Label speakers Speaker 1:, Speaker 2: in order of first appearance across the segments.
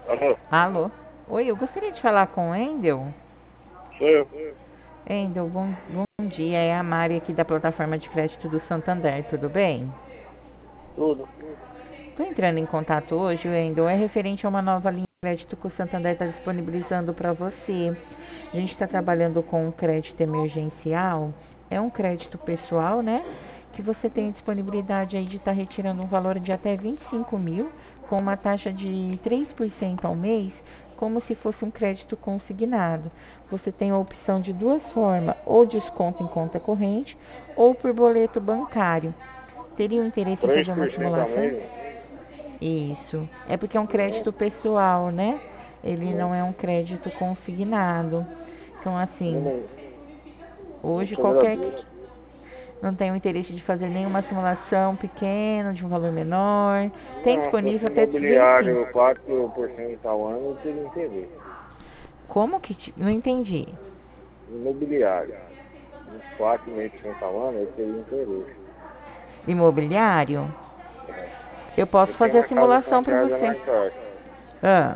Speaker 1: Alô,
Speaker 2: Alô? Oi, eu gostaria de falar com o Endel.
Speaker 1: sou eu.
Speaker 2: Endel, bom dia. É a Mari aqui da plataforma de crédito do Santander, tudo bem?
Speaker 1: Tudo.
Speaker 2: Estou entrando em contato hoje, Endel, é referente a uma nova linha de crédito que o Santander está disponibilizando para você. A gente está trabalhando com um crédito emergencial, é um crédito pessoal, né? Que você tem disponibilidade aí de estar retirando um valor de até 25 mil, com uma taxa de 3% ao mês, como se fosse um crédito consignado. Você tem a opção de duas formas, ou desconto em conta corrente, ou por boleto bancário. Teria um interesse em
Speaker 1: três
Speaker 2: fazer uma
Speaker 1: por cento a
Speaker 2: simulação?
Speaker 1: mês?
Speaker 2: Isso. É porque é um
Speaker 1: Não,
Speaker 2: crédito pessoal, né? Ele
Speaker 1: não.
Speaker 2: não é um crédito consignado. Então,
Speaker 1: Eu
Speaker 2: assim,
Speaker 1: não, não
Speaker 2: hoje
Speaker 1: sou
Speaker 2: qualquer
Speaker 1: gratuito.
Speaker 2: não tem o interesse de fazer nenhuma simulação pequena, de um valor menor. Tem
Speaker 1: Não, se fosse
Speaker 2: disponível até 25.
Speaker 1: imobiliário 4% ao ano, eu teria interesse.
Speaker 2: Como que não entendi?
Speaker 1: Imobiliário, uns 4,5% ao ano, eu teria interesse.
Speaker 2: Imobiliário?
Speaker 1: É.
Speaker 2: Eu posso
Speaker 1: Eu tenho
Speaker 2: fazer a
Speaker 1: uma casa
Speaker 2: simulação para
Speaker 1: financiada
Speaker 2: você.
Speaker 1: na Caixa,
Speaker 2: Ah,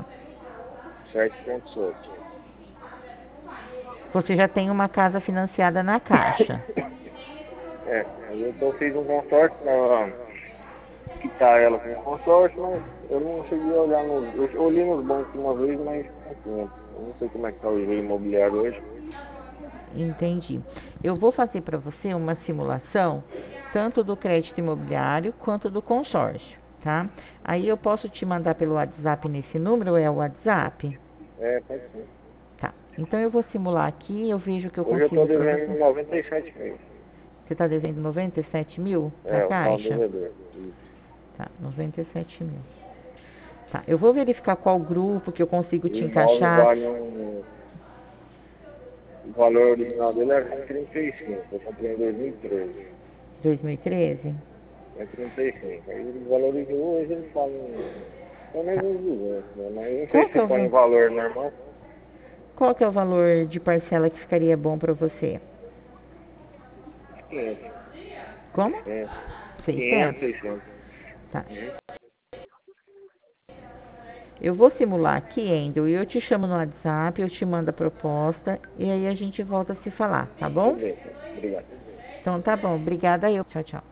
Speaker 1: 7,7.
Speaker 2: você já tem uma casa financiada na Caixa.
Speaker 1: É, mas fiz um consórcio para quitar ela com consórcio, mas eu não cheguei a olhar nos. Eu olhei nos bancos uma vez, mas com tempo. Eu não sei como é que está o giro imobiliário hoje.
Speaker 2: Entendi. Eu vou fazer para você uma simulação, tanto do crédito imobiliário quanto do consórcio, tá? Aí eu posso te mandar pelo WhatsApp nesse número, é o WhatsApp?
Speaker 1: É, pode ser.
Speaker 2: Tá. Então eu vou simular aqui, eu vejo o que eu
Speaker 1: Hoje eu estou
Speaker 2: consigo para você.
Speaker 1: devendo 97 mil.
Speaker 2: Você está devendo 97 mil para
Speaker 1: É, o saldo
Speaker 2: Caixa?
Speaker 1: devedor. Isso.
Speaker 2: Tá, 97 mil. Tá, eu vou verificar qual grupo que eu consigo
Speaker 1: E o
Speaker 2: te
Speaker 1: imóvel
Speaker 2: encaixar.
Speaker 1: vale o valor original dele era 135. Eu comprei em 2013.
Speaker 2: 2013?
Speaker 1: É 35. Aí ele valorizou, hoje ele fala pelo
Speaker 2: Tá.
Speaker 1: menos uns 200, né? Mas não sei
Speaker 2: Qual
Speaker 1: se
Speaker 2: que é o,
Speaker 1: põe em valor normal.
Speaker 2: qual que é o valor de parcela que ficaria bom para você?
Speaker 1: 500,
Speaker 2: Como?
Speaker 1: 600. 500,
Speaker 2: 600?
Speaker 1: 600.
Speaker 2: Tá.
Speaker 1: Uhum.
Speaker 2: Eu vou simular aqui, Endel, e eu te chamo no WhatsApp, eu te mando a proposta e aí a gente volta a se falar, tá bom?
Speaker 1: Beleza. Obrigado.
Speaker 2: Então tá bom, obrigada eu. Tchau, tchau.